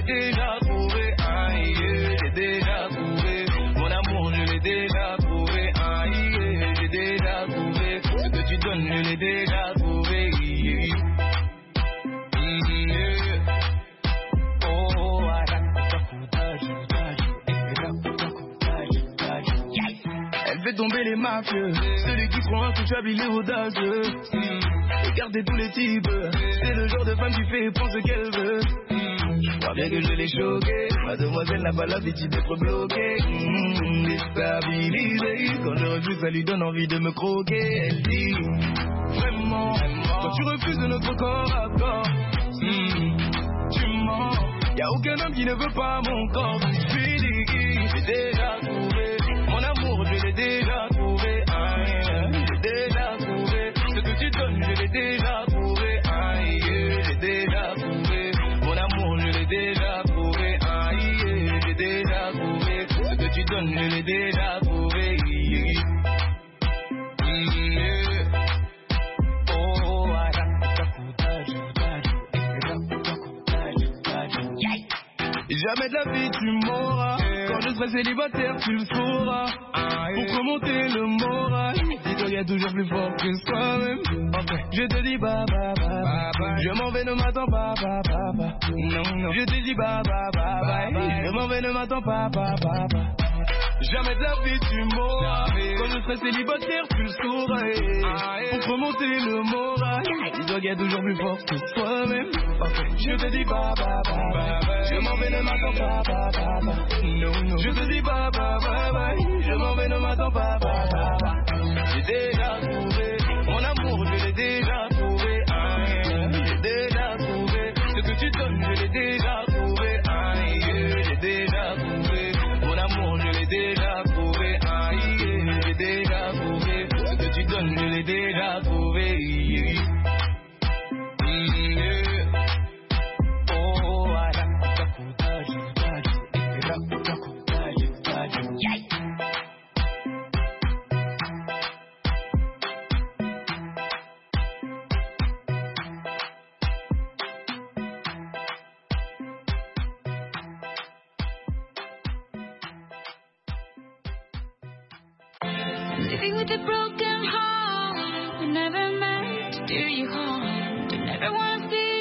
déjà trouvé. Aïe, j'ai déjà trouvé. Mon amour, je l'ai déjà trouvé. Aïe, j'ai déjà trouvé. Ce que tu donnes, je l'ai déjà trouvé. Elle fait tomber les mafieux, celui qui croit intouchable, il est audacieux. Regardez tous les types, c'est le genre de femme qui fait prendre ce qu'elle veut. Je crois bien que je l'ai choquée, mademoiselle n'a pas l'habitude d'être bloquée. Déstabilisée, quand je refuse ça lui donne envie de me croquer. Elle dit, vraiment, quand tu refuses notre corps à corps, tu mens. Y'a aucun homme qui ne veut pas mon corps. Je suis dit, j'ai déjà trouvé. Mon amour, je l'ai déjà trouvé. Aïe, j'ai déjà trouvé. Ce que tu donnes, je l'ai déjà trouvé. Aïe, j'ai déjà trouvé. Mon amour, je l'ai déjà trouvé. Aïe, j'ai déjà trouvé. Ce que tu donnes, je l'ai déjà trouvé. Jamais de la vie tu m'auras. Quand je serai célibataire tu le sauras. Pour remonter le moral, dis-toi y'a toujours plus fort que soi-même. Je te dis bah bah bah bah. Je m'en vais, ne m'attends pas bah bah bah. Non. Je te dis bah bah bah bah. Je m'en vais, ne m'attends pas bah bah bah. Jamais de la vie tu m'auras. Quand je serai célibataire tu le sauras. Pour remonter le moral, dis-toi y'a toujours plus fort que soi-même. Je te dis bah bah bah bah. Je m'en vais, ne m'attends pas bah bah bah. Non. Je te dis bah bah bah bah. Je m'en vais, ne m'attends pas bah bah bah. J'ai déjà trouvé mon amour, je l'ai déjà trouvé. J'ai déjà trouvé ce que tu donnes, je l'ai déjà trouvé. J'ai déjà trouvé mon amour, je l'ai déjà trouvé. J'ai déjà trouvé ce que tu donnes, je l'ai déjà trouvé. Living with a broken heart, we never meant to do you harm. Don't ever wanna feel